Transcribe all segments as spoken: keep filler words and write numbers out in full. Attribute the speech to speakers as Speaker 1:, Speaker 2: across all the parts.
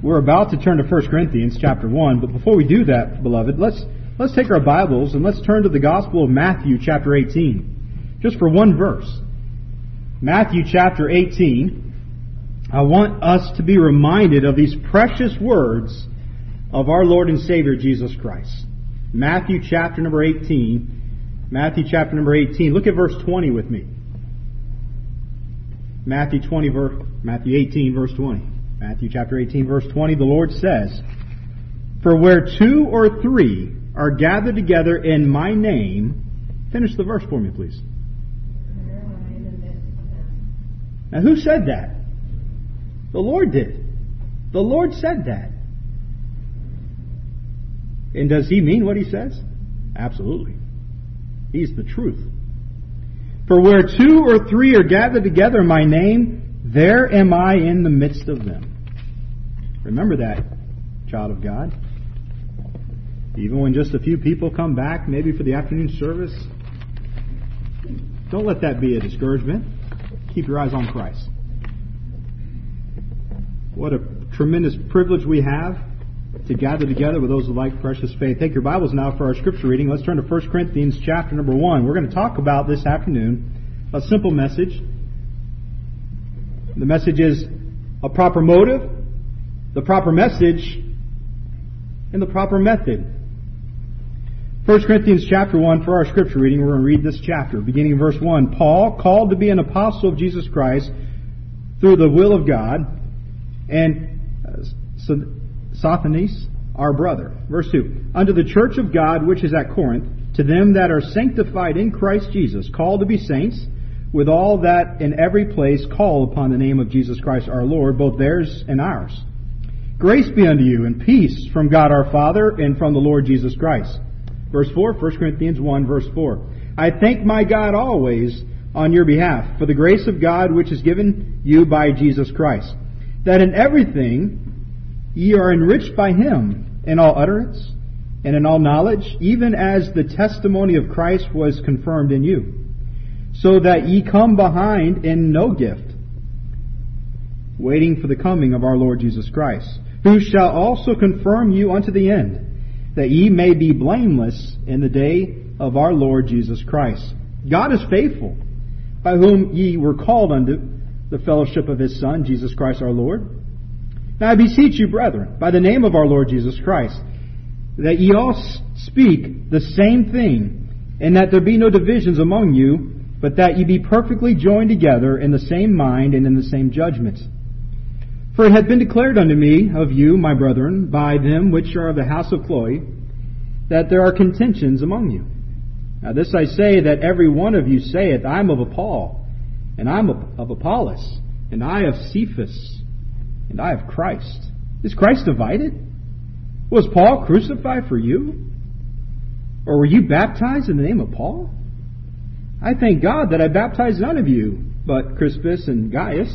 Speaker 1: We're about to turn to First Corinthians chapter one, but before we do that, beloved, let's let's take our Bibles and let's turn to the Gospel of Matthew chapter eighteen, just for one verse. Matthew chapter eighteen. I want us to be reminded of these precious words of our Lord and Savior Jesus Christ. Matthew chapter number eighteen. Matthew chapter number eighteen. Look at verse twenty with me. Matthew twenty, verse Matthew eighteen, verse twenty. Matthew chapter eighteen, verse twenty, the Lord says, "For where two or three are gathered together in my name," finish the verse for me, please. Now, who said that? The Lord did. The Lord said that. And does He mean what He says? Absolutely. He's the truth. "For where two or three are gathered together in my name, there am I in the midst of them." Remember that, child of God. Even when just a few people come back, maybe for the afternoon service, don't let that be a discouragement. Keep your eyes on Christ. What a tremendous privilege we have to gather together with those of like precious faith. Take your Bibles now for our scripture reading. Let's turn to First Corinthians chapter number one. We're going to talk about this afternoon a simple message. The message is a proper motive, the proper message, and the proper method. First Corinthians chapter one, for our scripture reading, we're going to read this chapter, beginning in verse one. "Paul, called to be an apostle of Jesus Christ through the will of God, and uh, Sosthenes, our brother." Verse two. "Unto the church of God which is at Corinth, to them that are sanctified in Christ Jesus, called to be saints, with all that in every place call upon the name of Jesus Christ our Lord, both theirs and ours. Grace be unto you, and peace from God our Father, and from the Lord Jesus Christ." Verse four, First Corinthians one, verse four. "I thank my God always on your behalf, for the grace of God which is given you by Jesus Christ, that in everything ye are enriched by Him, in all utterance, and in all knowledge, even as the testimony of Christ was confirmed in you, so that ye come behind in no gift, waiting for the coming of our Lord Jesus Christ, who shall also confirm you unto the end, that ye may be blameless in the day of our Lord Jesus Christ. God is faithful, by whom ye were called unto the fellowship of His Son, Jesus Christ our Lord. Now I beseech you, brethren, by the name of our Lord Jesus Christ, that ye all speak the same thing, and that there be no divisions among you, but that ye be perfectly joined together in the same mind and in the same judgment. For it hath been declared unto me of you, my brethren, by them which are of the house of Chloe, that there are contentions among you. Now this I say, that every one of you saith, I am of Paul, and I am of Apollos, and I of Cephas, and I of Christ. Is Christ divided? Was Paul crucified for you? Or were you baptized in the name of Paul? I thank God that I baptized none of you, but Crispus and Gaius,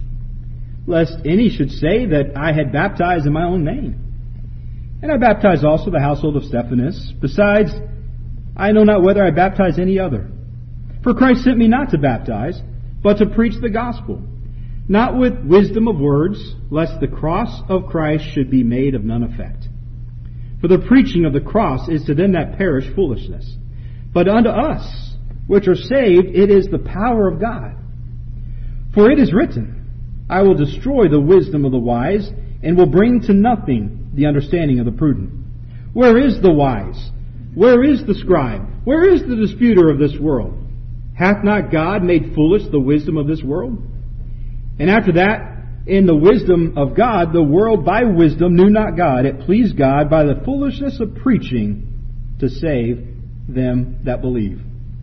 Speaker 1: lest any should say that I had baptized in my own name. And I baptized also the household of Stephanas. Besides, I know not whether I baptized any other. For Christ sent me not to baptize, but to preach the gospel, not with wisdom of words, lest the cross of Christ should be made of none effect. For the preaching of the cross is to them that perish foolishness, but unto us which are saved it is the power of God. For it is written, I will destroy the wisdom of the wise, and will bring to nothing the understanding of the prudent. Where is the wise? Where is the scribe? Where is the disputer of this world? Hath not God made foolish the wisdom of this world? And after that, in the wisdom of God, the world by wisdom knew not God. It pleased God by the foolishness of preaching to save them that believe.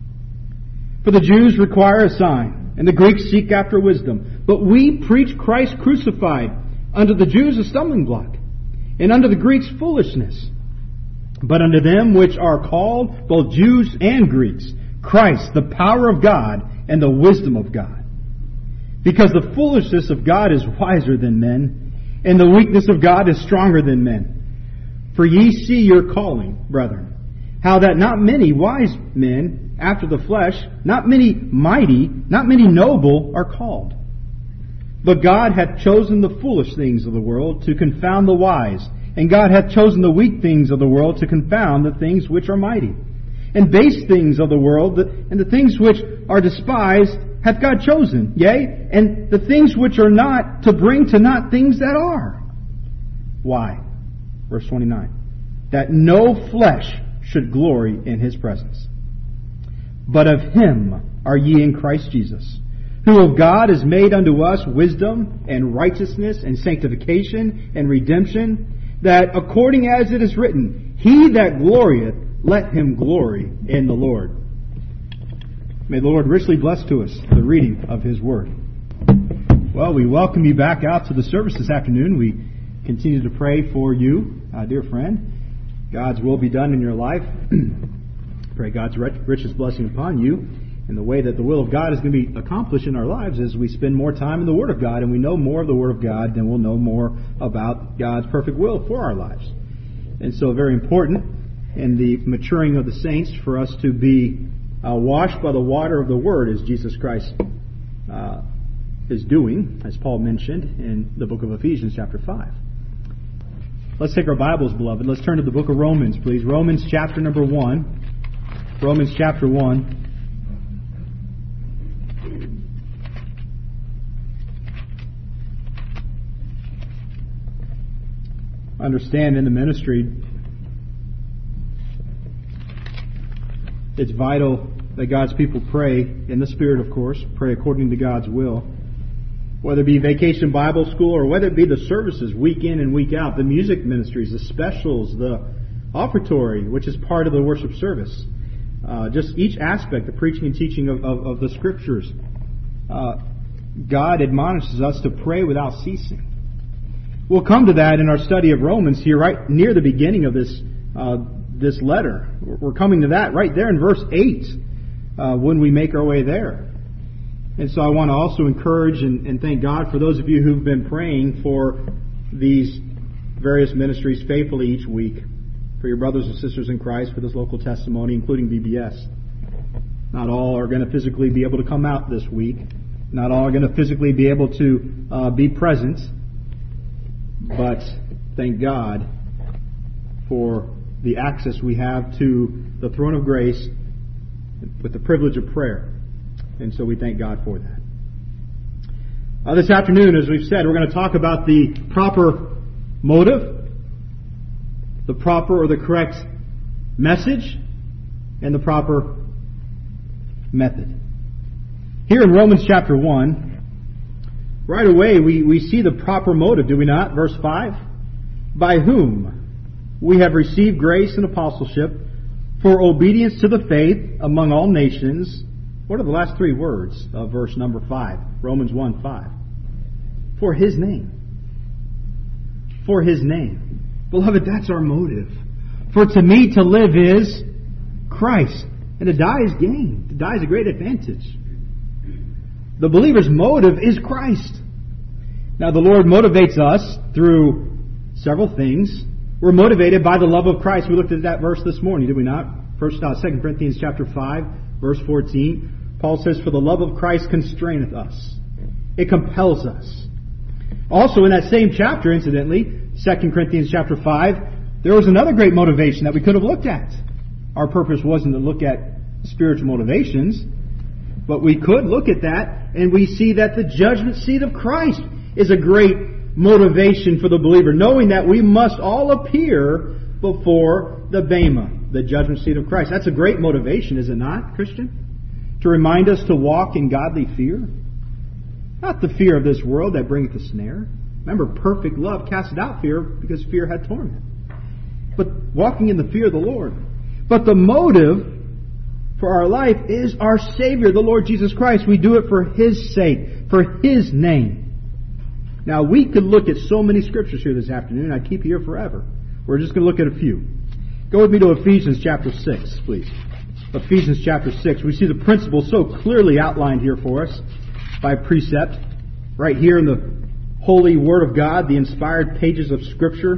Speaker 1: For the Jews require a sign, and the Greeks seek after wisdom. But we preach Christ crucified, unto the Jews a stumbling block, and unto the Greeks foolishness. But unto them which are called, both Jews and Greeks, Christ, the power of God and the wisdom of God. Because the foolishness of God is wiser than men, and the weakness of God is stronger than men. For ye see your calling, brethren, how that not many wise men after the flesh, not many mighty, not many noble are called. But God hath chosen the foolish things of the world to confound the wise. And God hath chosen the weak things of the world to confound the things which are mighty. And base things of the world, and the things which are despised, hath God chosen. Yea, and the things which are not, to bring to naught things that are. Why? Verse twenty-nine. That no flesh should glory in His presence. But of Him are ye in Christ Jesus, who of God is made unto us wisdom and righteousness and sanctification and redemption, that according as it is written, He that glorieth, let him glory in the Lord. May the Lord richly bless to us the reading of His Word. Well, we welcome you back out to the service this afternoon. We continue to pray for you, uh, dear friend. God's will be done in your life. Pray God's richest blessing upon you. And the way that the will of God is going to be accomplished in our lives is we spend more time in the Word of God, and we know more of the Word of God, then we'll know more about God's perfect will for our lives. And so very important in the maturing of the saints for us to be uh, washed by the water of the Word, as Jesus Christ uh, is doing, as Paul mentioned in the book of Ephesians chapter five. Let's take our Bibles, beloved. Let's turn to the book of Romans, please. Romans chapter number one. Romans chapter one. Understand in the ministry, it's vital that God's people pray in the Spirit, of course, pray according to God's will. Whether it be Vacation Bible School or whether it be the services week in and week out, the music ministries, the specials, the offertory, which is part of the worship service. Uh, just each aspect, the preaching and teaching of, of, of the Scriptures. Uh, God admonishes us to pray without ceasing. We'll come to that in our study of Romans here, right near the beginning of this uh, this letter. We're coming to that right there in verse eight uh, when we make our way there. And so I want to also encourage and, and thank God for those of you who've been praying for these various ministries faithfully each week, for your brothers and sisters in Christ, for this local testimony, including V B S. Not all are going to physically be able to come out this week. Not all are going to physically be able to uh, be present. But thank God for the access we have to the throne of grace with the privilege of prayer. And so we thank God for that. Uh, this afternoon, as we've said, we're going to talk about the proper motive, the proper or the correct message, and the proper method. Here in Romans chapter one, right away, we, we see the proper motive, do we not? Verse five. By whom we have received grace and apostleship for obedience to the faith among all nations. What are the last three words of verse number five? Romans one five. For His name. For His name. Beloved, that's our motive. For to me to live is Christ, and to die is gain. To die is a great advantage. The believer's motive is Christ. Now, the Lord motivates us through several things. We're motivated by the love of Christ. We looked at that verse this morning, did we not? First, uh, Second Corinthians chapter five, verse fourteen. Paul says, "For the love of Christ constraineth us." It compels us. Also, in that same chapter, incidentally, Second Corinthians chapter five, there was another great motivation that we could have looked at. Our purpose wasn't to look at spiritual motivations, but we could look at that, and we see that the judgment seat of Christ is a great motivation for the believer, knowing that we must all appear before the Bema, the judgment seat of Christ. That's a great motivation, is it not, Christian? To remind us to walk in godly fear. Not the fear of this world that bringeth a snare. Remember, perfect love casteth out fear, because fear had torment. But walking in the fear of the Lord. But the motive for our life is our Savior, the Lord Jesus Christ. We do it for His sake, for His name. Now, we could look at so many scriptures here this afternoon. I'd keep you here forever. We're just going to look at a few. Go with me to Ephesians chapter six, please. Ephesians chapter six. We see the principle so clearly outlined here for us by precept. Right here in the holy Word of God, the inspired pages of Scripture.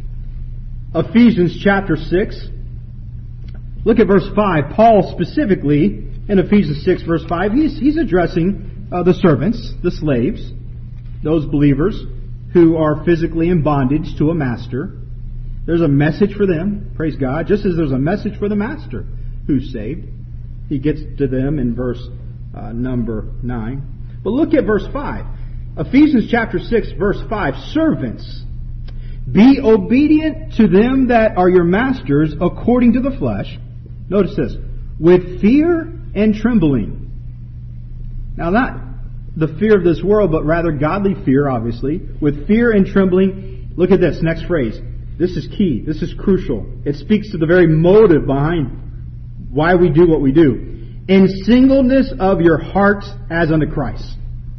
Speaker 1: Ephesians chapter six. Look at verse five. Paul specifically, in Ephesians six verse five, he's, he's addressing uh, the servants, the slaves. those believers who are physically in bondage to a master. There's a message for them, praise God, just as there's a message for the master who's saved. He gets to them in verse uh, number nine. But look at verse five. Ephesians chapter six, verse five. Servants, be obedient to them that are your masters according to the flesh. Notice this. With fear and trembling. Now, not the fear of this world, but rather godly fear, obviously. With fear and trembling. Look at this next phrase. This is key. This is crucial. It speaks to the very motive behind why we do what we do. In singleness of your hearts as unto Christ.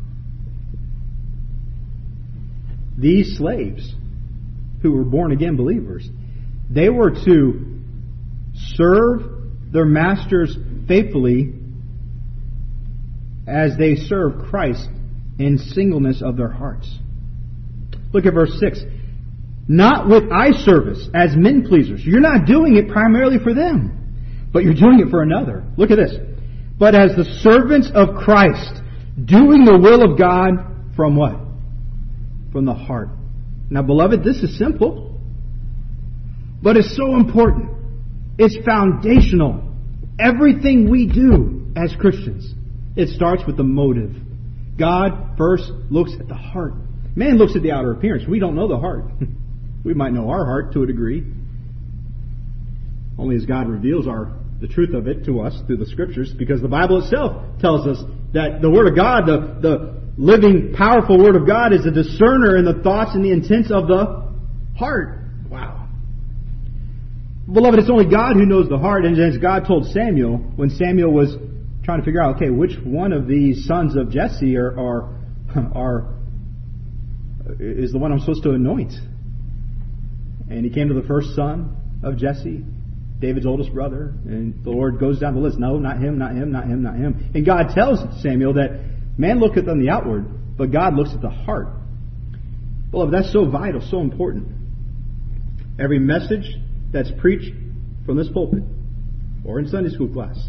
Speaker 1: These slaves who were born again believers, they were to serve their masters faithfully as they serve Christ in singleness of their hearts. Look at verse six. Not with eye service as men pleasers. You're not doing it primarily for them, but you're doing it for another. Look at this. But as the servants of Christ, doing the will of God from what? From the heart. Now, beloved, this is simple, but it's so important. It's foundational. Everything we do as Christians, it starts with the motive. God first looks at the heart. Man looks at the outer appearance. We don't know the heart. We might know our heart to a degree. Only as God reveals our the truth of it to us through the Scriptures, because the Bible itself tells us that the Word of God, the, the living, powerful Word of God, is a discerner in the thoughts and the intents of the heart. Wow. Beloved, it's only God who knows the heart. And as God told Samuel, when Samuel was trying to figure out, okay, which one of these sons of Jesse are, are, are is the one I'm supposed to anoint? And he came to the first son of Jesse, David's oldest brother, and the Lord goes down the list. No, not him, not him, not him, not him. And God tells Samuel that man looketh on the outward, but God looks at the heart. Beloved, that's so vital, so important. Every message that's preached from this pulpit or in Sunday school class,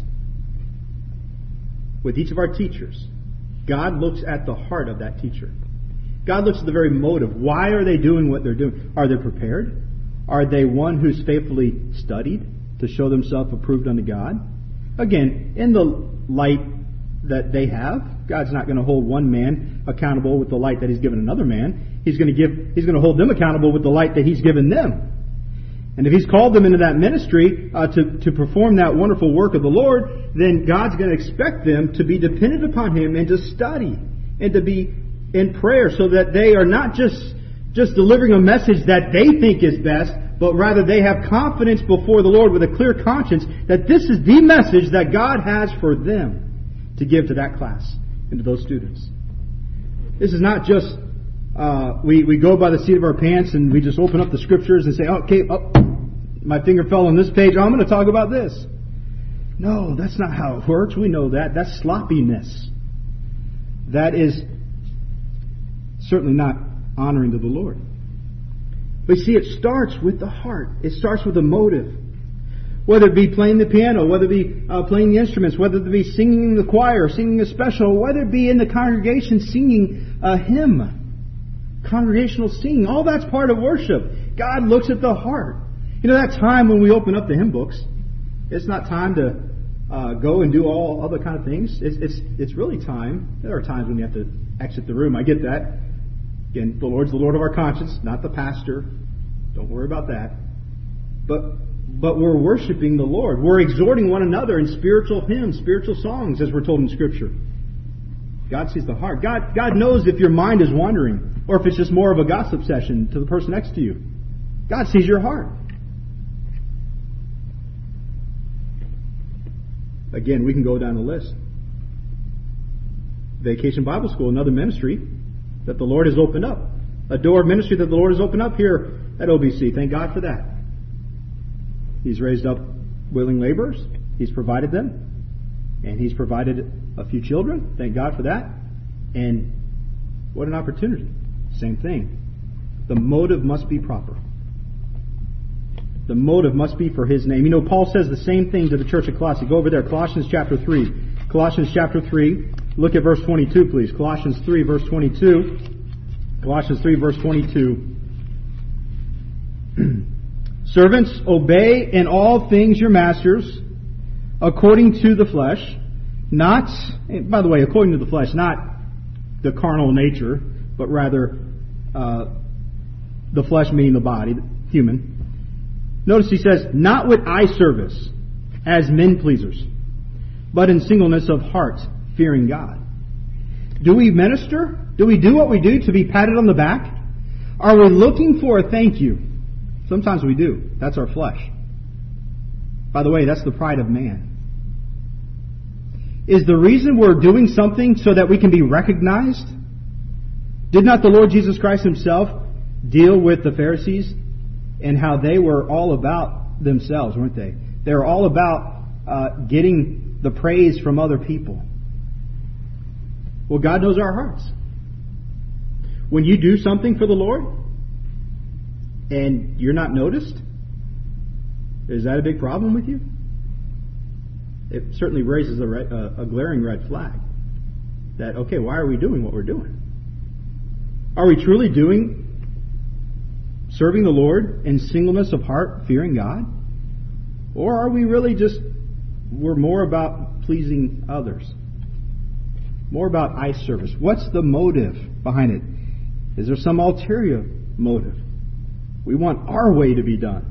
Speaker 1: with each of our teachers, God looks at the heart of that teacher. God looks at the very motive. Why are they doing what they're doing? Are they prepared? Are they one who's faithfully studied to show themselves approved unto God? Again, in the light that they have, God's not going to hold one man accountable with the light that He's given another man. He's going to give. He's going to hold them accountable with the light that He's given them. And if He's called them into that ministry uh, to, to perform that wonderful work of the Lord, then God's going to expect them to be dependent upon Him and to study and to be in prayer, so that they are not just, just delivering a message that they think is best, but rather they have confidence before the Lord with a clear conscience that this is the message that God has for them to give to that class and to those students. This is not just uh, we, we go by the seat of our pants and we just open up the Scriptures and say, okay, oh, my finger fell on this page, oh, I'm going to talk about this. No, that's not how it works. We know that. That's sloppiness. That is certainly not honoring to the Lord. But see, it starts with the heart. It starts with the motive. Whether it be playing the piano, whether it be uh, playing the instruments, whether it be singing in the choir, singing a special, whether it be in the congregation singing a hymn, congregational singing, all that's part of worship. God looks at the heart. You know, that time when we open up the hymn books, it's not time to uh, go and do all other kind of things. It's, it's, it's really time. There are times when you have to exit the room. I get that. Again, the Lord's the Lord of our conscience, not the pastor. Don't worry about that. But but we're worshiping the Lord. We're exhorting one another in spiritual hymns, spiritual songs, as we're told in Scripture. God sees the heart. God, God knows if your mind is wandering, or if it's just more of a gossip session to the person next to you. God sees your heart. Again, we can go down the list. Vacation Bible School, another ministry that the Lord has opened up. A door of ministry that the Lord has opened up here at O B C. Thank God for that. He's raised up willing laborers. He's provided them. And He's provided a few children. Thank God for that. And what an opportunity. Same thing. The motive must be proper. The motive must be for His name. You know, Paul says the same thing to the church of Colossae. Go over there, Colossians chapter three. Colossians chapter three. Look at verse twenty-two, please. Colossians three, verse twenty-two. Colossians three, verse twenty-two. Servants, obey in all things your masters, according to the flesh, not, by the way, according to the flesh, not the carnal nature, but rather uh, the flesh meaning the body, human. Notice he says, not with eye service as men pleasers, but in singleness of heart, fearing God. Do we minister? Do we do what we do to be patted on the back? Are we looking for a thank you? Sometimes we do. That's our flesh. By the way, that's the pride of man. Is the reason we're doing something so that we can be recognized? Did not the Lord Jesus Christ Himself deal with the Pharisees and how they were all about themselves, weren't they? They were all about uh, getting the praise from other people. Well, God knows our hearts. When you do something for the Lord and you're not noticed, is that a big problem with you? It certainly raises a, red, uh, a glaring red flag. That, okay, why are we doing what we're doing? Are we truly doing, serving the Lord in singleness of heart, fearing God? Or are we really just, we're more about pleasing others? More about eye service. What's the motive behind it? Is there some ulterior motive? We want our way to be done.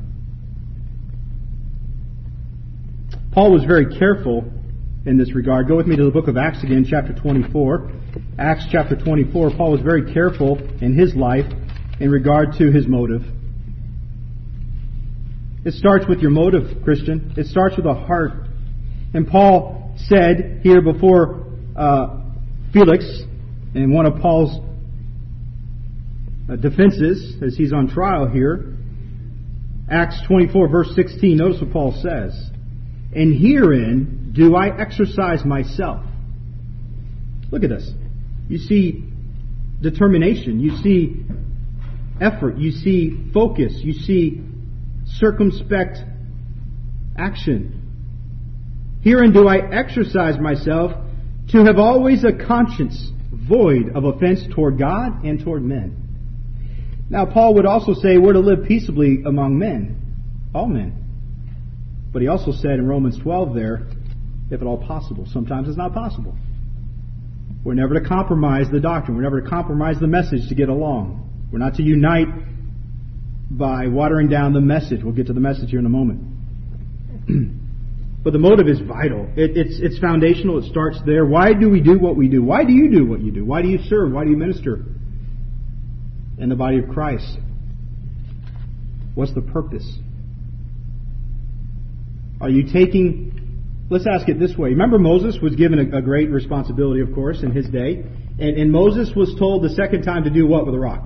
Speaker 1: Paul was very careful in this regard. Go with me to the book of Acts again, chapter twenty-four. Acts chapter twenty-four. Paul was very careful in his life in regard to his motive. It starts with your motive, Christian. It starts with a heart. And Paul said here before uh, Felix, in one of Paul's uh, defenses, as he's on trial here, Acts twenty-four, verse sixteen, notice what Paul says. And herein do I exercise myself. Look at this. You see determination. You see effort. You see focus. You see circumspect action. Herein do I exercise myself to have always a conscience void of offense toward God and toward men. Now, Paul would also say we're to live peaceably among men, all men. But he also said in Romans twelve there, if at all possible. Sometimes it's not possible. We're never to compromise the doctrine. We're never to compromise the message to get along. We're not to unite by watering down the message. We'll get to the message here in a moment. But the motive is vital. It, it's, it's foundational. It starts there. Why do we do what we do? Why do you do what you do? Why do you serve? Why do you minister in the body of Christ? What's the purpose? Are you taking... Let's ask it this way. Remember, Moses was given a, a great responsibility, of course, in his day. And, and Moses was told the second time to do what with a rock?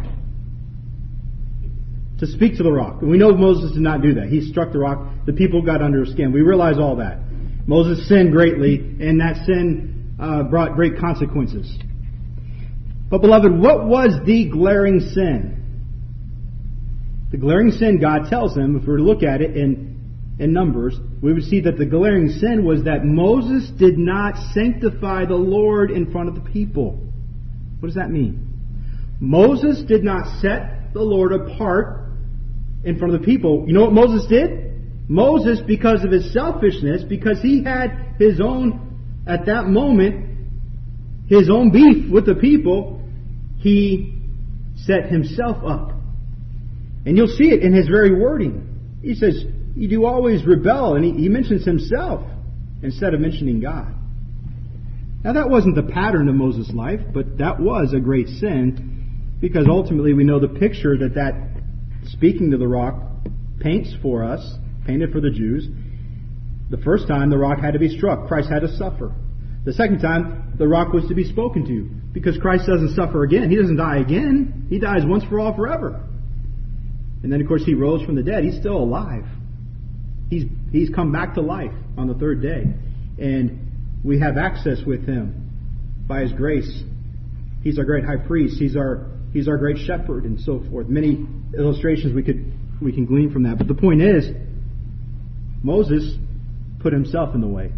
Speaker 1: To speak to the rock. And we know Moses did not do that. He struck the rock. The people got under his skin. We realize all that. Moses sinned greatly, and that sin uh, brought great consequences. But, beloved, what was the glaring sin? The glaring sin, God tells him, if we were to look at it in in Numbers, we would see that the glaring sin was that Moses did not sanctify the Lord in front of the people. What does that mean? Moses did not set the Lord apart in front of the people. You know what Moses did? Moses, because of his selfishness, because he had his own, at that moment, his own beef with the people, he set himself up. And you'll see it in his very wording. He says, you do always rebel, and he, he mentions himself instead of mentioning God. Now that wasn't the pattern of Moses' life, but that was a great sin, because ultimately we know the picture that that speaking to the rock paints for us, painted for the Jews. The first time the rock had to be struck, Christ had to suffer. The second time the rock was to be spoken to, because Christ doesn't suffer again. He doesn't die again. He dies once for all forever. And then of course he rose from the dead. He's still alive. He's, he's come back to life on the third day. And we have access with Him by His grace. He's our great high priest. He's our, he's our great shepherd and so forth. Many illustrations we could, we can glean from that. But the point is, Moses put himself in the way.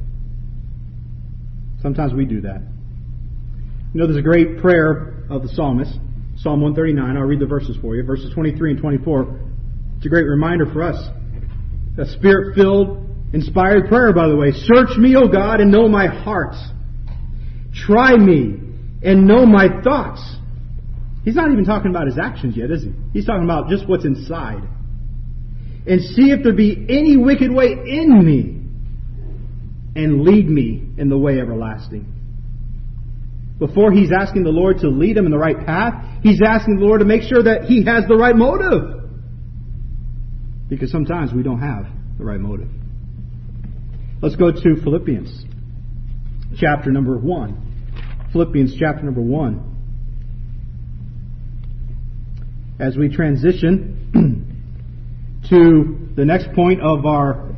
Speaker 1: Sometimes we do that. You know, there's a great prayer of the psalmist. Psalm one thirty-nine, I'll read the verses for you. Verses twenty-three and twenty-four. It's a great reminder for us. A Spirit-filled, inspired prayer, by the way. Search me, O God, and know my heart. Try me and know my thoughts. He's not even talking about his actions yet, is he? He's talking about just what's inside. And see if there be any wicked way in me, and lead me in the way everlasting. Before he's asking the Lord to lead him in the right path, he's asking the Lord to make sure that he has the right motive. Because sometimes we don't have the right motive. Let's go to Philippians chapter number one. Philippians chapter number one. As we transition to the next point of our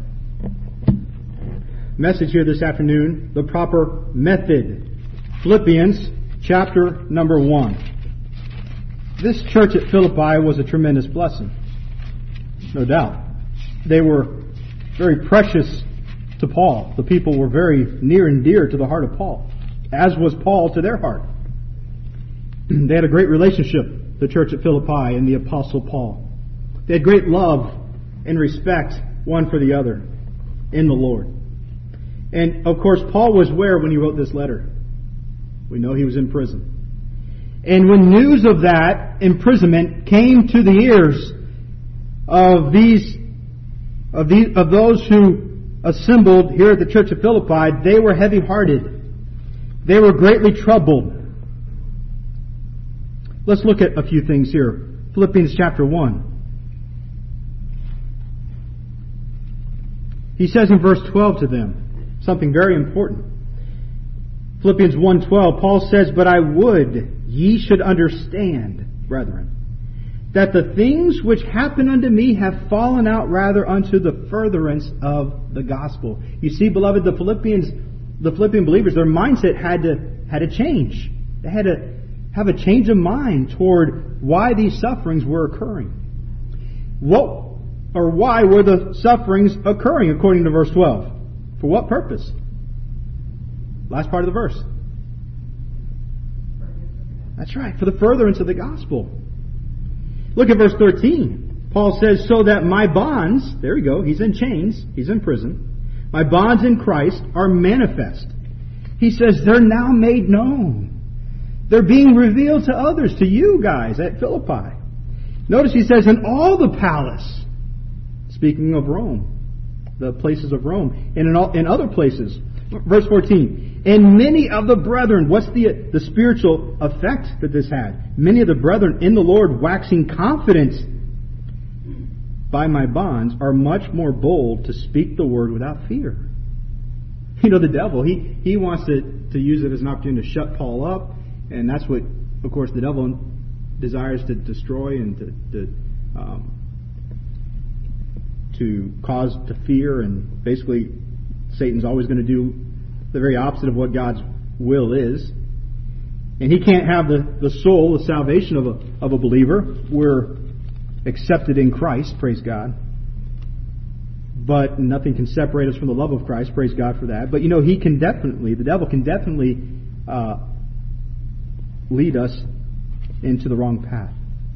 Speaker 1: message here this afternoon, the proper method. Philippians chapter number one. This church at Philippi was a tremendous blessing. No doubt. They were very precious to Paul. The people were very near and dear to the heart of Paul, as was Paul to their heart. They had a great relationship, the church at Philippi and the Apostle Paul. They had great love and respect one for the other in the Lord. And of course, Paul was where when he wrote this letter? We know he was in prison. And when news of that imprisonment came to the ears of these of these of those who assembled here at the church of Philippi, they were heavy-hearted. They were greatly troubled. Let's look at a few things here. Philippians chapter one. He says in verse twelve to them something very important. Philippians one twelve, Paul says, "But I would ye should understand, brethren, that the things which happen unto me have fallen out rather unto the furtherance of the gospel." You see, beloved, the Philippians, the Philippian believers, their mindset had to had to change. They had to have a change of mind toward why these sufferings were occurring. What or why were the sufferings occurring, according to verse twelve? For what purpose? Last part of the verse. That's right, for the furtherance of the gospel. Look at verse thirteen. Paul says, "So that my bonds," there we go, he's in chains, he's in prison, "my bonds in Christ are manifest." He says, they're now made known. They're being revealed to others, to you guys at Philippi. Notice he says, "In all the palace," speaking of Rome, the places of Rome, and in, all, in other places. Verse fourteen, "And many of the brethren," what's the, the spiritual effect that this had? "Many of the brethren in the Lord, waxing confident by my bonds, are much more bold to speak the word without fear." You know, the devil, he, he wants to, to use it as an opportunity to shut Paul up. And that's what, of course, the devil desires to destroy and to, to, um, to cause to fear. And basically, Satan's always going to do the very opposite of what God's will is. And he can't have the, the soul, the salvation of a, of a believer. We're accepted in Christ, praise God. But nothing can separate us from the love of Christ, praise God for that. But you know, he can definitely, the devil can definitely uh, lead us into the wrong path.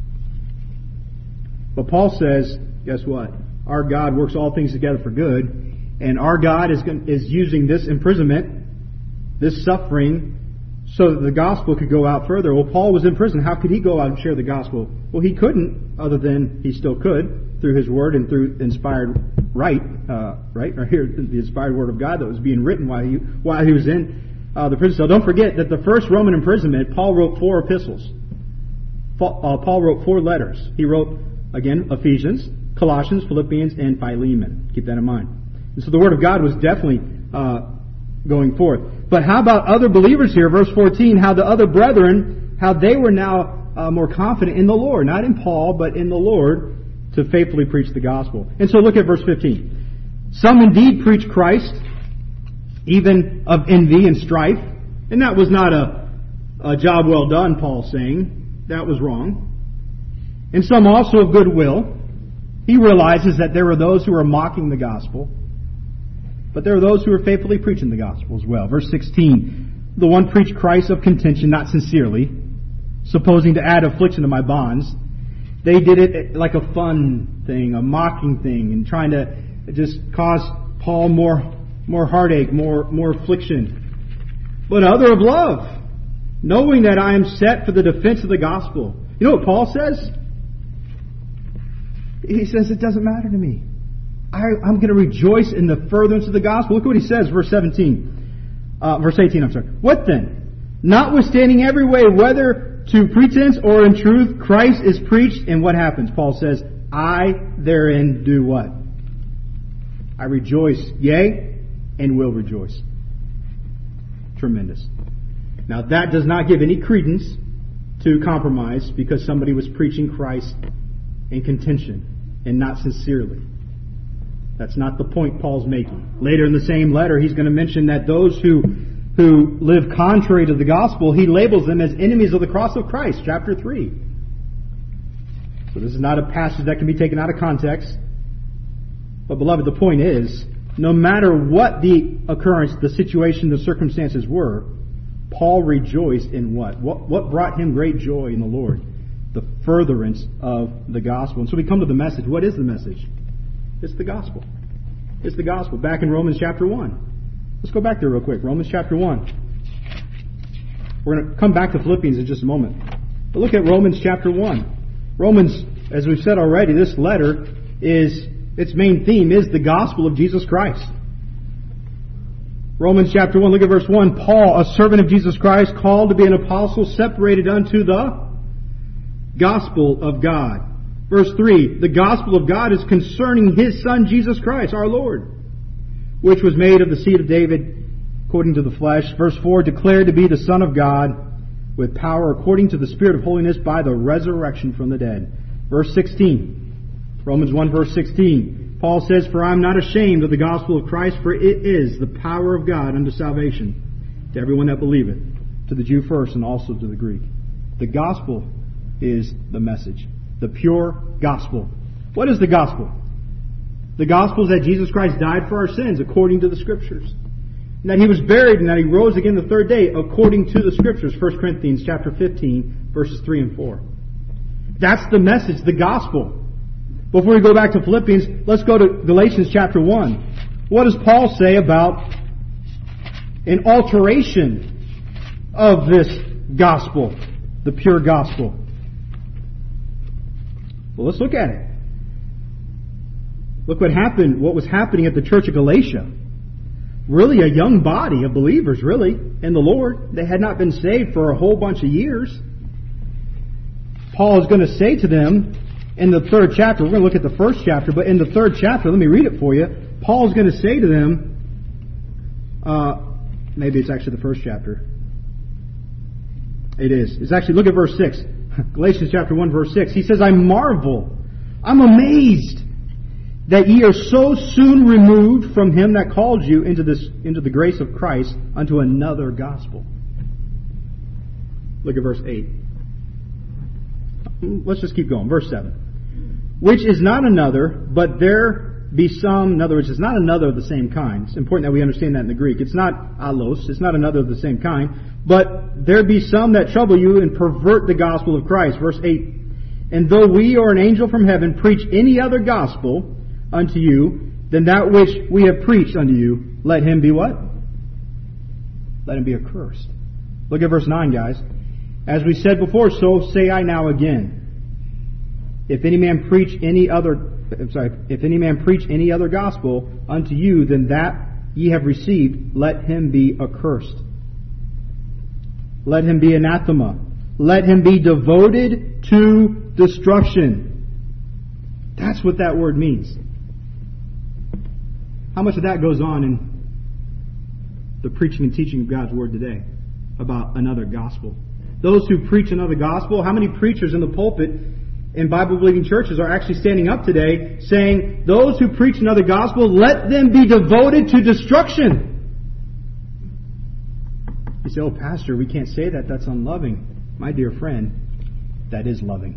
Speaker 1: But Paul says, guess what? Our God works all things together for good. And our God is is using this imprisonment, this suffering, so that the gospel could go out further. Well, Paul was in prison. How could he go out and share the gospel? Well, he couldn't, other than he still could, through his word and through inspired right, uh, right, or here, the inspired word of God that was being written while he, while he was in uh, the prison cell. Don't forget that the first Roman imprisonment, Paul wrote four epistles. Uh, Paul wrote four letters. He wrote, again, Ephesians, Colossians, Philippians, and Philemon. Keep that in mind. And so the Word of God was definitely uh, going forth. But how about other believers here? Verse fourteen, how the other brethren, how they were now uh, more confident in the Lord. Not in Paul, but in the Lord to faithfully preach the gospel. And so look at verse fifteen. "Some indeed preach Christ, even of envy and strife." And that was not a, a job well done, Paul's saying. That was wrong. "And some also of goodwill." He realizes that there were those who were mocking the gospel. But there are those who are faithfully preaching the gospel as well. Verse sixteen, "The one preached Christ of contention, not sincerely, supposing to add affliction to my bonds. They did it like a fun thing, a mocking thing, and trying to just cause Paul more more heartache, more more affliction. But other of love, knowing that I am set for the defense of the gospel. You know what Paul says? He says, it doesn't matter to me. I, I'm going to rejoice in the furtherance of the gospel. Look what he says, verse seventeen. Uh, verse eighteen, I'm sorry. What then? Notwithstanding every way, whether to pretense or in truth, Christ is preached. And what happens? Paul says, I therein do what? I rejoice, yea, and will rejoice. Tremendous. Now that does not give any credence to compromise because somebody was preaching Christ in contention and not sincerely. That's not the point Paul's making. Later in the same letter, he's going to mention that those who who live contrary to the gospel, he labels them as enemies of the cross of Christ, chapter three. So this is not a passage that can be taken out of context. But beloved, the point is, no matter what the occurrence, the situation, the circumstances were, Paul rejoiced in what? What, what brought him great joy in the Lord? The furtherance of the gospel. And so we come to the message. What is the message? It's the gospel. It's the gospel. Back in Romans chapter one. Let's go back there real quick. Romans chapter one. We're going to come back to Philippians in just a moment. But look at Romans chapter one. Romans, as we've said already, this letter is, its main theme is the gospel of Jesus Christ. Romans chapter one, look at verse one. Paul, a servant of Jesus Christ, called to be an apostle, separated unto the gospel of God. Verse three, the gospel of God is concerning His Son, Jesus Christ, our Lord, which was made of the seed of David according to the flesh. Verse four, declared to be the Son of God with power according to the Spirit of holiness by the resurrection from the dead. Verse sixteen, Romans one verse sixteen, Paul says, for I am not ashamed of the gospel of Christ, for it is the power of God unto salvation to everyone that believeth, to the Jew first and also to the Greek. The gospel is the message. The pure gospel. What is the gospel? The gospel is that Jesus Christ died for our sins according to the Scriptures. And that He was buried and that He rose again the third day according to the Scriptures. First Corinthians chapter fifteen, verses three and four. That's the message, the gospel. Before we go back to Philippians, let's go to Galatians chapter one. What does Paul say about an alteration of this gospel, the pure gospel? Well, let's look at it. Look what happened, what was happening at the church of Galatia. Really a young body of believers, really, in the Lord. They had not been saved for a whole bunch of years. Paul is going to say to them in the third chapter, we're going to look at the first chapter, but in the third chapter, let me read it for you. Paul is going to say to them, uh, maybe it's actually the first chapter. It is. It's actually, look at verse six. Galatians chapter one verse six. He says, I marvel, I'm amazed that ye are so soon removed from Him that called you into this into the grace of Christ unto another gospel. Look at verse eight. Let's just keep going. Verse seven. Which is not another, but there be some, in other words, it's not another of the same kind. It's important that we understand that in the Greek. It's not allos, it's not another of the same kind. But there be some that trouble you and pervert the gospel of Christ. Verse eight. And though we or an angel from heaven preach any other gospel unto you than that which we have preached unto you, let him be what? Let him be accursed. Look at verse nine, guys. As we said before, so say I now again. If any man preach any other, I'm sorry, if any man preach any other gospel unto you than that ye have received, let him be accursed. Let him be anathema. Let him be devoted to destruction. That's what that word means. How much of that goes on in the preaching and teaching of God's Word today about another gospel? Those who preach another gospel, how many preachers in the pulpit in Bible-believing churches are actually standing up today saying, those who preach another gospel, let them be devoted to destruction? You say, oh, Pastor, we can't say that. That's unloving. My dear friend, that is loving.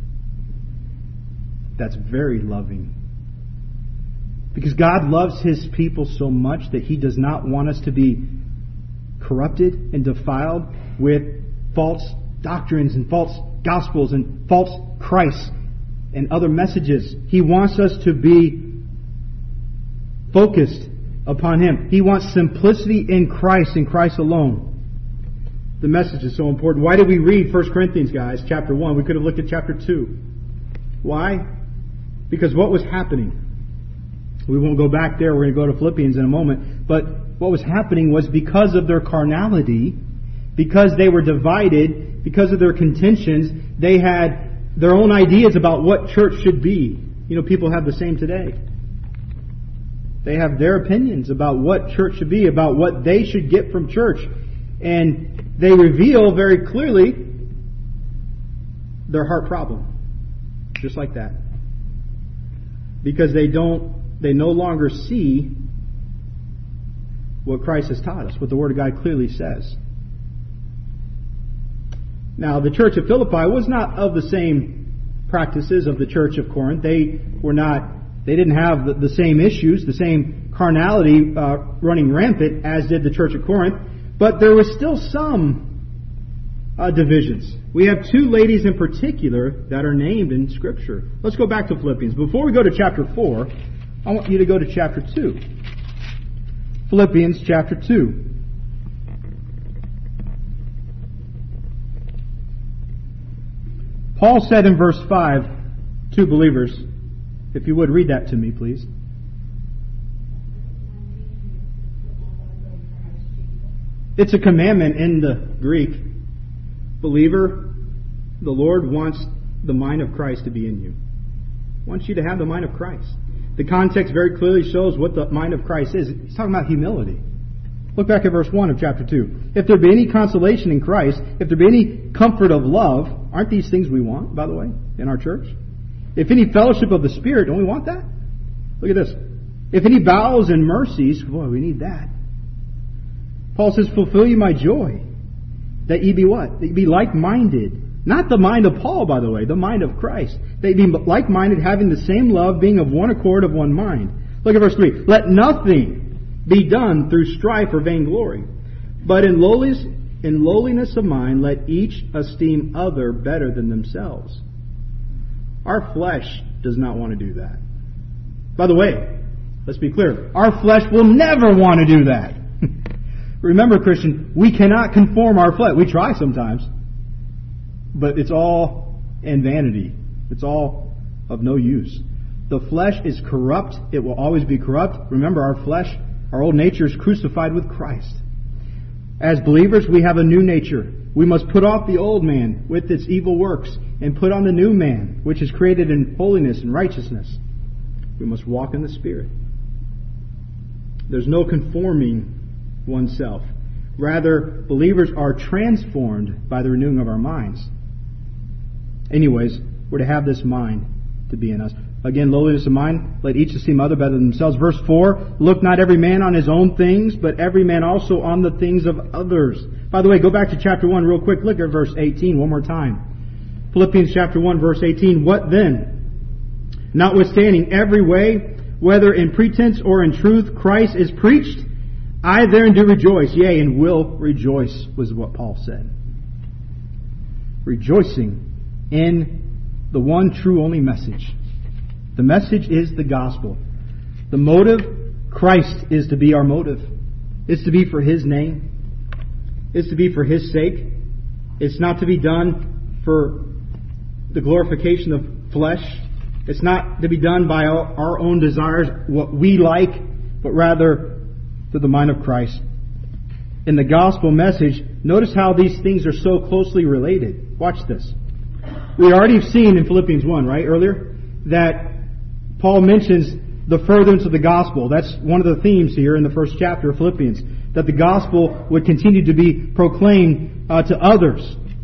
Speaker 1: That's very loving. Because God loves His people so much that He does not want us to be corrupted and defiled with false doctrines and false gospels and false Christs and other messages. He wants us to be focused upon Him. He wants simplicity in Christ and Christ alone. The message is so important. Why did we read First Corinthians, guys, chapter one? We could have looked at chapter two. Why? Because what was happening? We won't go back there. We're going to go to Philippians in a moment. But what was happening was because of their carnality, because they were divided, because of their contentions, they had their own ideas about what church should be. You know, people have the same today. They have their opinions about what church should be, about what they should get from church. And they reveal very clearly their heart problem. Just like that. Because they don't, they no longer see what Christ has taught us, what the Word of God clearly says. Now, the church of Philippi was not of the same practices of the church of Corinth. They were not, they didn't have the, the same issues, the same carnality uh, running rampant as did the church of Corinth. But there was still some uh, divisions. We have two ladies in particular that are named in Scripture. Let's go back to Philippians. Before we go to chapter four, I want you to go to chapter two. Philippians chapter two. Paul said in verse five to believers, if you would read that to me, please. It's a commandment in the Greek. Believer, the Lord wants the mind of Christ to be in you. Wants you to have the mind of Christ. The context very clearly shows what the mind of Christ is. He's talking about humility. Look back at verse one of chapter two. If there be any consolation in Christ, if there be any comfort of love, aren't these things we want, by the way, in our church? If any fellowship of the Spirit, don't we want that? Look at this. If any bowels and mercies, boy, we need that. Paul says, fulfill you my joy, that ye be what? That ye be like-minded. Not the mind of Paul, by the way, the mind of Christ. That ye be like-minded, having the same love, being of one accord, of one mind. Look at verse three. Let nothing be done through strife or vainglory, but in lowliness, in lowliness of mind, let each esteem other better than themselves. Our flesh does not want to do that. By the way, let's be clear. Our flesh will never want to do that. Remember, Christian, we cannot conform our flesh. We try sometimes. But it's all in vanity. It's all of no use. The flesh is corrupt. It will always be corrupt. Remember, our flesh, our old nature is crucified with Christ. As believers, we have a new nature. We must put off the old man with its evil works and put on the new man, which is created in holiness and righteousness. We must walk in the Spirit. There's no conforming oneself. Rather, believers are transformed by the renewing of our minds. Anyways, we're to have this mind to be in us. Again, lowliness of mind, let each esteem other better than themselves. Verse four, look not every man on his own things, but every man also on the things of others. By the way, go back to chapter one real quick. Look at verse eighteen one more time. Philippians chapter one, verse eighteen. What then? Notwithstanding every way, whether in pretense or in truth, Christ is preached, I therein do rejoice, yea, and will rejoice, was what Paul said. Rejoicing in the one true only message. The message is the gospel. The motive, Christ is to be our motive. It's to be for His name. It's to be for His sake. It's not to be done for the glorification of flesh. It's not to be done by our own desires, what we like, but rather to the mind of Christ. In the gospel message, notice how these things are so closely related. Watch this. We already seen in Philippians one, right, earlier, that Paul mentions the furtherance of the gospel. That's one of the themes here in the first chapter of Philippians. That the gospel would continue to be proclaimed uh, to others.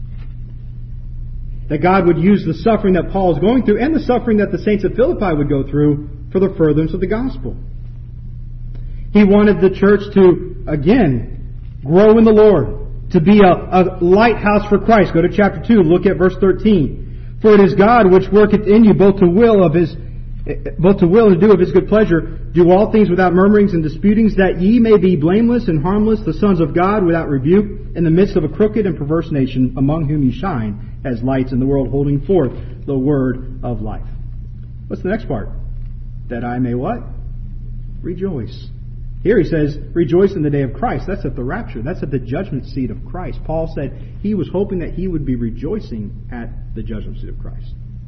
Speaker 1: That God would use the suffering that Paul is going through and the suffering that the saints of Philippi would go through for the furtherance of the gospel. He wanted the church to, again, grow in the Lord. To be a, a lighthouse for Christ. Go to chapter two, look at verse thirteen. For it is God which worketh in you both to will of His both to will and to do of His good pleasure. Do all things without murmurings and disputings, that ye may be blameless and harmless, the sons of God, without rebuke, in the midst of a crooked and perverse nation, among whom ye shine as lights in the world, holding forth the word of life. What's the next part? That I may what? Rejoice. Here he says, rejoice in the day of Christ. That's at the rapture. That's at the judgment seat of Christ. Paul said he was hoping that he would be rejoicing at the judgment seat of Christ.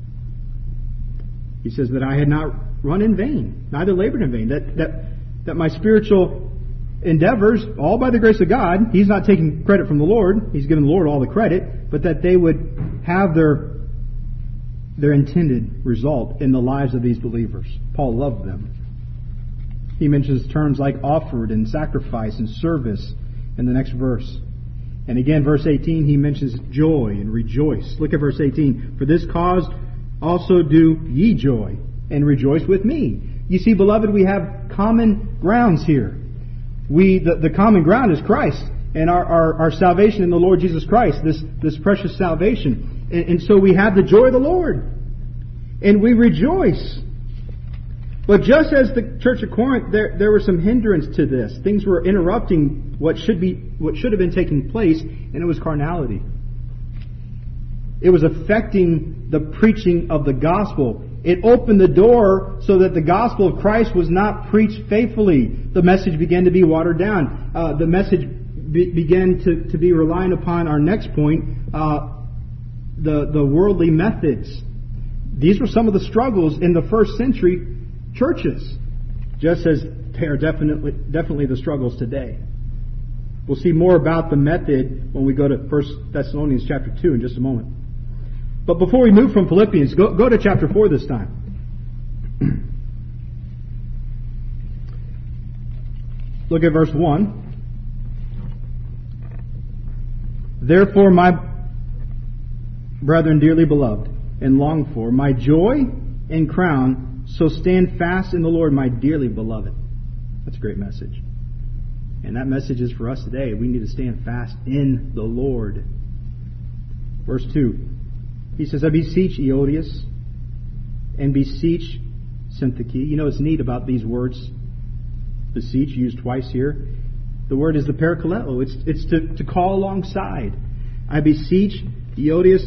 Speaker 1: He says that I had not run in vain, neither labored in vain. That that that my spiritual endeavors, all by the grace of God, He's not taking credit from the Lord. He's giving the Lord all the credit, but that they would have their their intended result in the lives of these believers. Paul loved them. He mentions terms like offered and sacrifice and service in the next verse. And again, verse eighteen, he mentions joy and rejoice. Look at verse eighteen. For this cause also do ye joy and rejoice with me. You see, beloved, we have common grounds here. We the, the common ground is Christ and our, our, our salvation in the Lord Jesus Christ, this, this precious salvation. And, and so we have the joy of the Lord. And we rejoice. But just as the church of Corinth, there, there were some hindrance to this. Things were interrupting what should be what should have been taking place, and it was carnality. It was affecting the preaching of the gospel. It opened the door so that the gospel of Christ was not preached faithfully. The message began to be watered down. Uh, the message be, began to, to be relying upon our next point, uh, the, the worldly methods. These were some of the struggles in the first century churches, just as they are definitely definitely the struggles today. We'll see more about the method when we go to First Thessalonians chapter two in just a moment. But before we move from Philippians, go, go to chapter four this time. Look at verse one. Therefore, my brethren dearly beloved and longed for, my joy and crown, so stand fast in the Lord, my dearly beloved. That's a great message. And that message is for us today. We need to stand fast in the Lord. Verse two. He says, I beseech Eodias and beseech Syntyche. You know what's neat about these words? Beseech, used twice here. The word is the parakaleo. It's, it's to, to call alongside. I beseech Eodias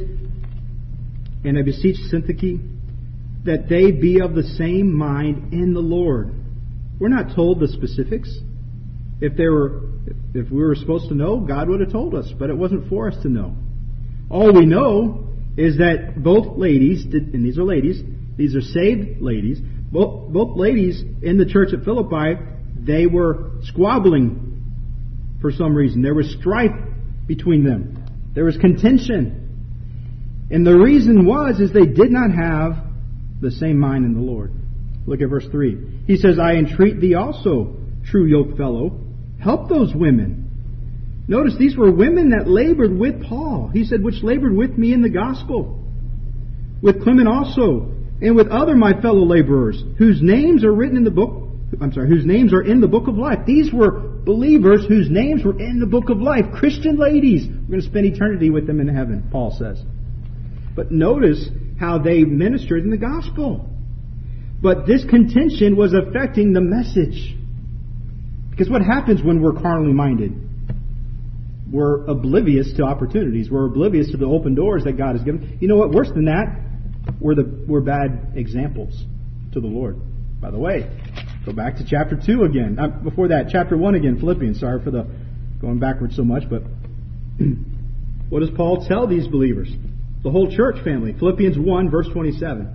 Speaker 1: and I beseech Syntyche that they be of the same mind in the Lord. We're not told the specifics. If they were, if we were supposed to know, God would have told us, but it wasn't for us to know. All we know is that both ladies, and these are ladies, these are saved ladies, both, both ladies in the church at Philippi, they were squabbling for some reason. There was strife between them. There was contention. And the reason was is they did not have the same mind in the Lord. Look at verse three. He says, I entreat thee also, true yoke fellow, help those women. Notice these were women that labored with Paul. He said, which labored with me in the gospel. With Clement also, and with other my fellow laborers, whose names are written in the book, I'm sorry, whose names are in the book of life. These were believers whose names were in the book of life. Christian ladies. We're going to spend eternity with them in heaven, Paul says. But notice how they ministered in the gospel. But this contention was affecting the message. Because what happens when we're carnally minded? We're oblivious to opportunities. We're oblivious to the open doors that God has given. You know what? Worse than that, we're, the, we're bad examples to the Lord. By the way, go back to chapter two again. Uh, before that, chapter one again, Philippians. Sorry for the going backwards so much, but what does Paul tell these believers? The whole church family. Philippians one, verse twenty-seven.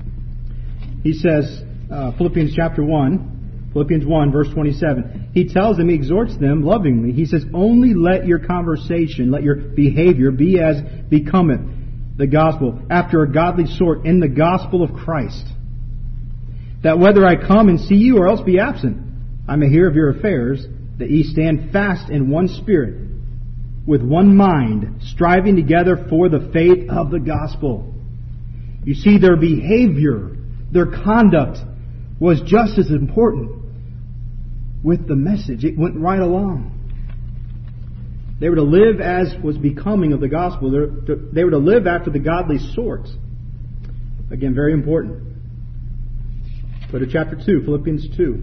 Speaker 1: He says, uh, Philippians chapter one, Philippians one, verse twenty-seven. He tells them, he exhorts them lovingly. He says, only let your conversation, let your behavior be as becometh the gospel, after a godly sort, in the gospel of Christ. That whether I come and see you or else be absent, I may hear of your affairs, that ye stand fast in one spirit, with one mind, striving together for the faith of the gospel. You see, their behavior, their conduct was just as important with the message. It went right along. They were to live as was becoming of the gospel. They were to live after the godly sort. Again, very important. Go to chapter two, Philippians two.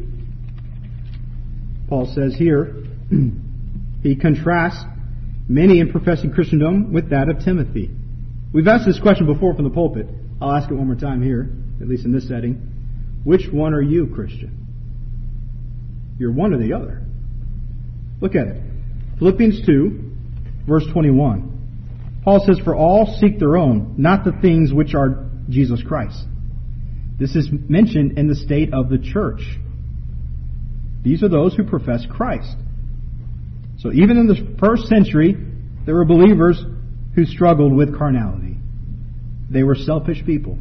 Speaker 1: Paul says here, he contrasts many in professing Christendom with that of Timothy. We've asked this question before from the pulpit. I'll ask it one more time here, at least in this setting. Which one are you, Christian? You're one or the other. Look at it. Philippians two, verse twenty-one. Paul says, "For all seek their own, not the things which are Jesus Christ." This is mentioned in the state of the church. These are those who profess Christ. So even in the first century, there were believers who struggled with carnality. They were selfish people.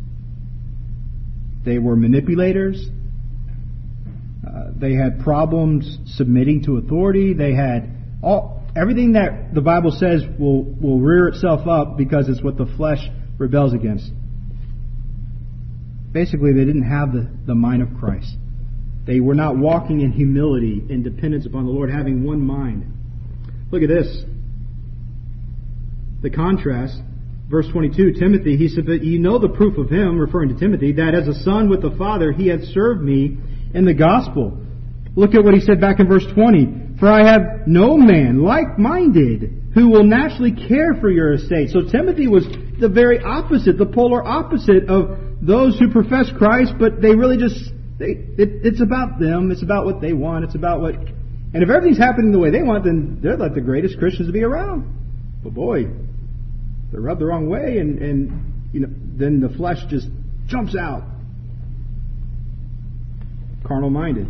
Speaker 1: They were manipulators. Uh, they had problems submitting to authority. They had all everything that the Bible says will, will rear itself up because it's what the flesh rebels against. Basically, they didn't have the, the mind of Christ. They were not walking in humility and dependence upon the Lord, having one mind. Look at this. The contrast, verse twenty-two, Timothy, he said, "But you know the proof of him," referring to Timothy, "that as a son with the Father, he hath served me in the gospel." Look at what he said back in verse twenty. "For I have no man like-minded who will naturally care for your estate." So Timothy was the very opposite, the polar opposite of those who profess Christ, but they really just, they, it, it's about them. It's about what they want. It's about what, and if everything's happening the way they want, then they're like the greatest Christians to be around. But boy, they're rubbed the wrong way, and, and you know, then the flesh just jumps out. Carnal-minded.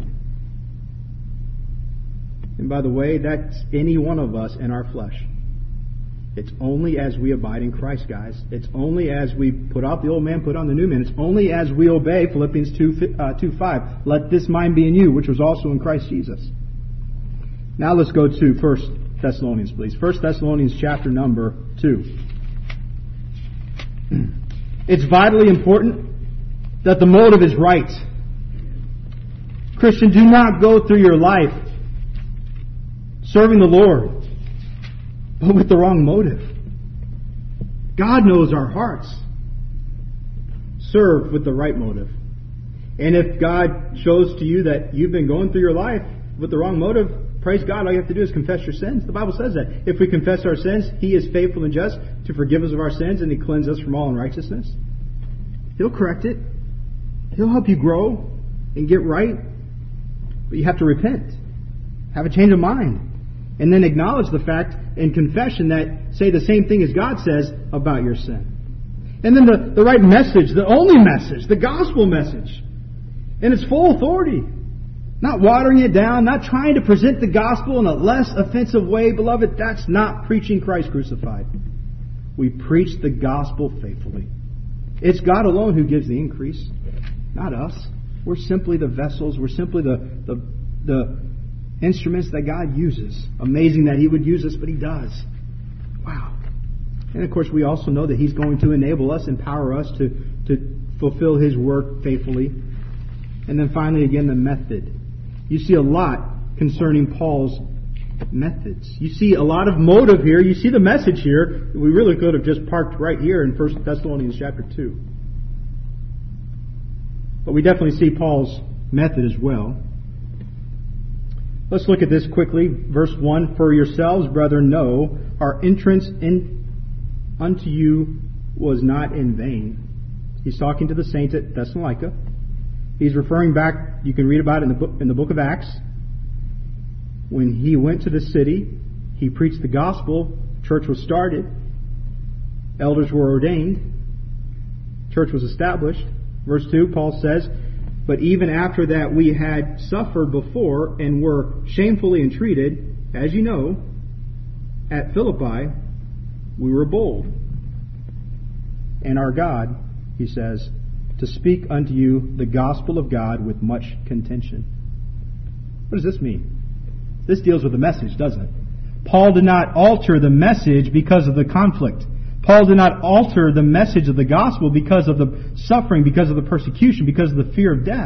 Speaker 1: And by the way, that's any one of us in our flesh. It's only as we abide in Christ, guys. It's only as we put off the old man, put on the new man. It's only as we obey Philippians two, uh, two five. "Let this mind be in you, which was also in Christ Jesus." Now let's go to First Thessalonians, please. First Thessalonians chapter number two. It's vitally important that the motive is right. Christian, do not go through your life serving the Lord, but with the wrong motive. God knows our hearts. Serve with the right motive. And if God shows to you that you've been going through your life with the wrong motive, praise God, all you have to do is confess your sins. The Bible says that. If we confess our sins, He is faithful and just to forgive us of our sins, and He cleanses us from all unrighteousness. He'll correct it. He'll help you grow and get right. But you have to repent. Have a change of mind. And then acknowledge the fact in confession that say the same thing as God says about your sin. And then the, the right message, the only message, the gospel message. In its full authority. Not watering it down, not trying to present the gospel in a less offensive way. Beloved, that's not preaching Christ crucified. We preach the gospel faithfully. It's God alone who gives the increase, not us. We're simply the vessels. We're simply the, the, the instruments that God uses. Amazing that He would use us, but He does. Wow. And of course, we also know that He's going to enable us, empower us to, to fulfill His work faithfully. And then finally, again, the method. You see a lot concerning Paul's methods. You see a lot of motive here. You see the message here. We really could have just parked right here in First Thessalonians chapter two. But we definitely see Paul's method as well. Let's look at this quickly. Verse one, "For yourselves, brethren, know our entrance in unto you was not in vain." He's talking to the saints at Thessalonica. He's referring back, you can read about it in the book, in the book of Acts. When he went to the city, he preached the gospel, church was started, elders were ordained, church was established. Verse two, Paul says, "But even after that we had suffered before and were shamefully entreated, as you know, at Philippi we were bold. And our God," he says, "to speak unto you the gospel of God with much contention." What does this mean? This deals with the message, doesn't it? Paul did not alter the message because of the conflict. Paul did not alter the message of the gospel because of the suffering, because of the persecution, because of the fear of death.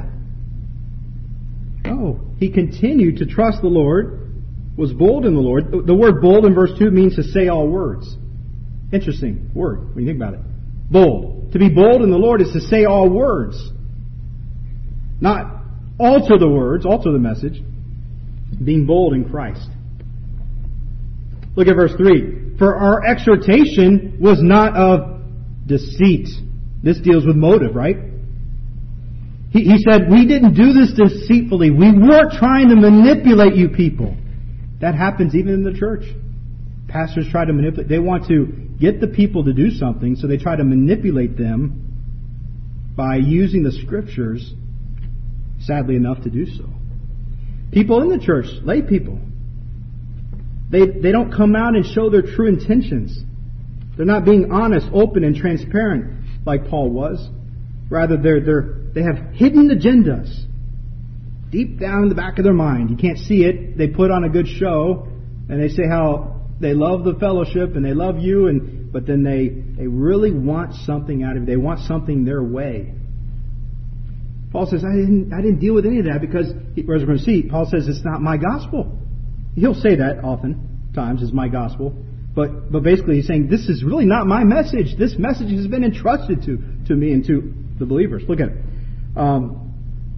Speaker 1: No, he continued to trust the Lord, was bold in the Lord. The word bold in verse two means to say all words. Interesting word when you think about it. Bold. To be bold in the Lord is to say all words. Not alter the words, alter the message. Being bold in Christ. Look at verse three. For our exhortation was not of deceit. This deals with motive, right? He, he said, we didn't do this deceitfully. We weren't trying to manipulate you people. That happens even in the church. Pastors try to manipulate. They want to get the people to do something, so they try to manipulate them by using the Scriptures, sadly enough, to do so. People in the church, lay people, they, they don't come out and show their true intentions. They're not being honest, open, and transparent like Paul was. Rather, they're, they're, they have hidden agendas deep down in the back of their mind. You can't see it. They put on a good show, and they say how they love the fellowship and they love you, and but then they, they really want something out of it. They want something their way. Paul says, I didn't I didn't deal with any of that because, as we're going to see, Paul says it's not my gospel. He'll say that oftentimes, it's my gospel. But but basically he's saying, this is really not my message. This message has been entrusted to, to me and to the believers. Look at it. Um,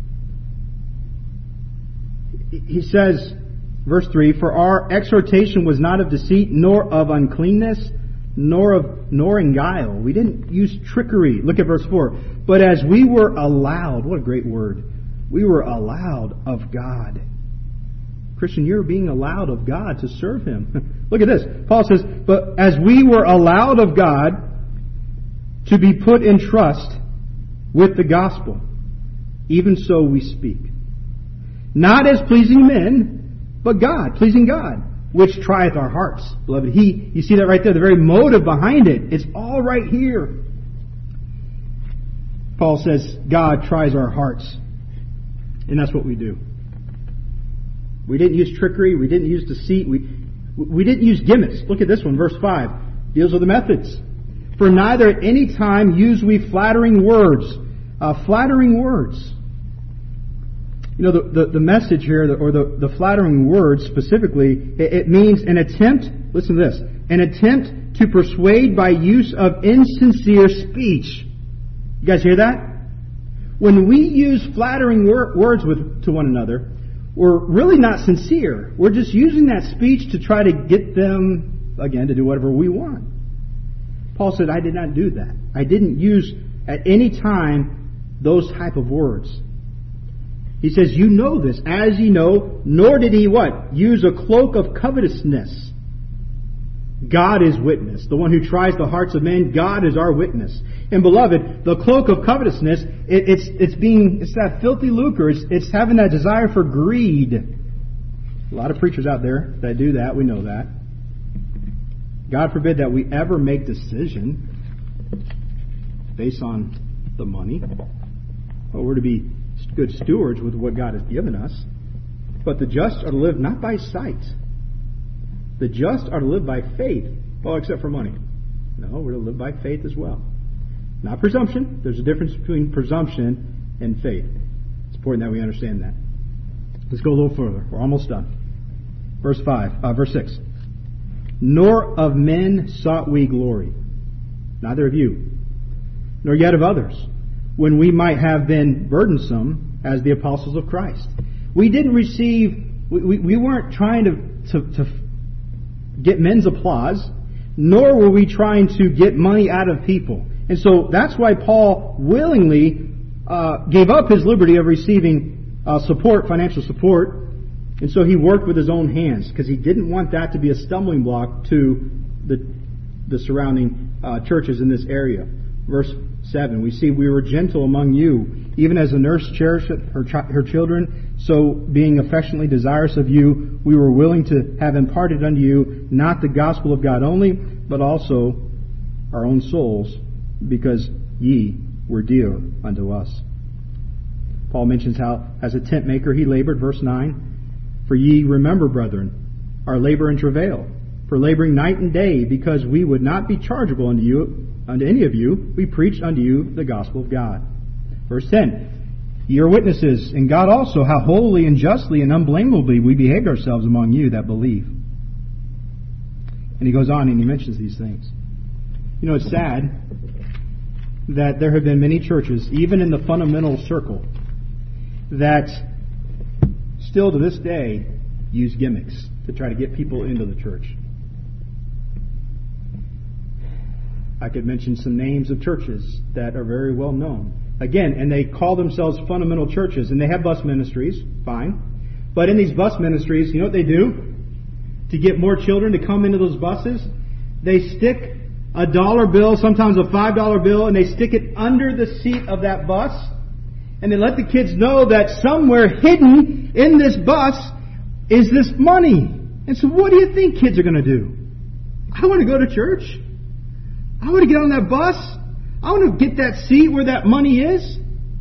Speaker 1: he says, verse three, for our exhortation was not of deceit, nor of uncleanness, nor of nor in guile. We didn't use trickery. Look at verse four. But as we were allowed, what a great word. We were allowed of God. Christian, you're being allowed of God to serve Him. Look at this. Paul says, but as we were allowed of God to be put in trust with the gospel, even so we speak. Not as pleasing men, but God, pleasing God, which trieth our hearts. Beloved, He, you see that right there, the very motive behind it. It's all right here. Paul says, God tries our hearts. And that's what we do. We didn't use trickery. We didn't use deceit. We, we didn't use gimmicks. Look at this one, verse five. Deals with the methods. For neither at any time use we flattering words. Uh, flattering words. You know, the, the, the message here, or the, the flattering words specifically, it, it means an attempt, listen to this, an attempt to persuade by use of insincere speech. You guys hear that? When we use flattering wor- words with to one another, we're really not sincere. We're just using that speech to try to get them, again, to do whatever we want. Paul said, I did not do that. I didn't use at any time those type of words. He says, you know this, as ye know, nor did he what? Use a cloak of covetousness. God is witness. The one who tries the hearts of men, God is our witness. And beloved, the cloak of covetousness, it, it's it's being it's that filthy lucre. It's, it's having that desire for greed. A lot of preachers out there that do that. We know that. God forbid that we ever make decision based on the money. Well, we're to be good stewards with what God has given us. But the just are to live not by sight. The just are to live by faith. Well, except for money. No, we're to live by faith as well. Not presumption. There's a difference between presumption and faith. It's important that we understand that. Let's go a little further. We're almost done. Verse five, uh, verse six. Nor of men sought we glory, neither of you, nor yet of others, when we might have been burdensome as the apostles of Christ. We didn't receive, we, we, we weren't trying to, to, to get men's applause, nor were we trying to get money out of people. And so that's why Paul willingly uh, gave up his liberty of receiving uh, support, financial support. And so he worked with his own hands because he didn't want that to be a stumbling block to the, the surrounding uh, churches in this area. Verse seven, we see, we were gentle among you, even as a nurse cherisheth her, ch- her children, so being affectionately desirous of you, we were willing to have imparted unto you not the gospel of God only, but also our own souls, because ye were dear unto us. Paul mentions how, as a tent maker, he labored, verse nine, for ye remember, brethren, our labor and travail, for laboring night and day, because we would not be chargeable unto you, unto any of you, we preached unto you the gospel of God. Verse ten, ye are witnesses, and God also, how wholly and justly and unblameably we behaved ourselves among you that believe. And he goes on and he mentions these things. You know, it's sad that there have been many churches, even in the fundamental circle, that still to this day use gimmicks to try to get people into the church. I could mention some names of churches that are very well known. Again, and they call themselves fundamental churches, and they have bus ministries, fine. But in these bus ministries, you know what they do? To get more children to come into those buses, they stick a dollar bill, sometimes a five dollar bill, and they stick it under the seat of that bus. And they let the kids know that somewhere hidden in this bus is this money. And so what do you think kids are going to do? I want to go to church. I want to get on that bus. I want to get that seat where that money is.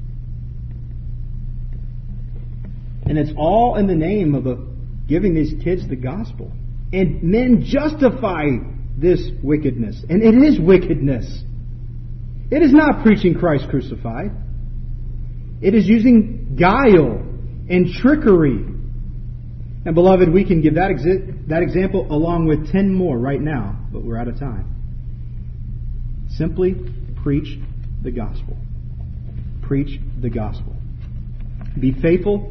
Speaker 1: And it's all in the name of a, giving these kids the gospel. And men justify this wickedness. And it is wickedness. It is not preaching Christ crucified. It is using guile and trickery. And beloved, we can give that, exi- that example along with ten more right now, but we're out of time. Simply preach the gospel. Preach the gospel. Be faithful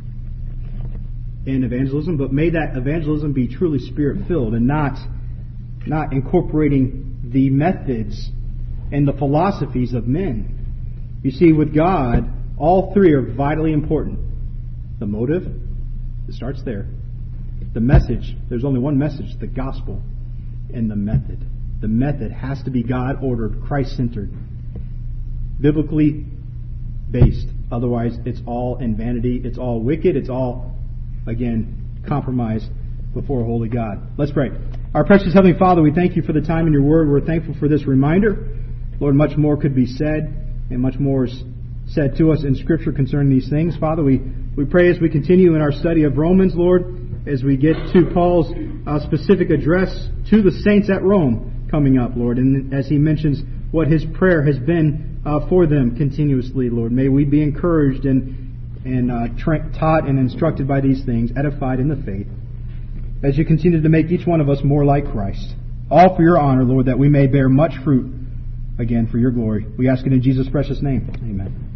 Speaker 1: in evangelism, but may that evangelism be truly Spirit-filled and not, not incorporating the methods and the philosophies of men. You see, with God, all three are vitally important. The motive, it starts there. The message, there's only one message, the gospel. And the method. The method has to be God-ordered, Christ-centered, biblically based. Otherwise, it's all in vanity. It's all wicked. It's all, again, compromised before a holy God. Let's pray. Our precious Heavenly Father, we thank you for the time in your word. We're thankful for this reminder. Lord, much more could be said, and much more is said to us in Scripture concerning these things. Father, we, we pray as we continue in our study of Romans, Lord, as we get to Paul's uh, specific address to the saints at Rome coming up, Lord, and as he mentions what his prayer has been uh, for them continuously, Lord. May we be encouraged and, and uh, tra- taught and instructed by these things, edified in the faith, as you continue to make each one of us more like Christ. All for your honor, Lord, that we may bear much fruit, again, for your glory. We ask it in Jesus' precious name. Amen.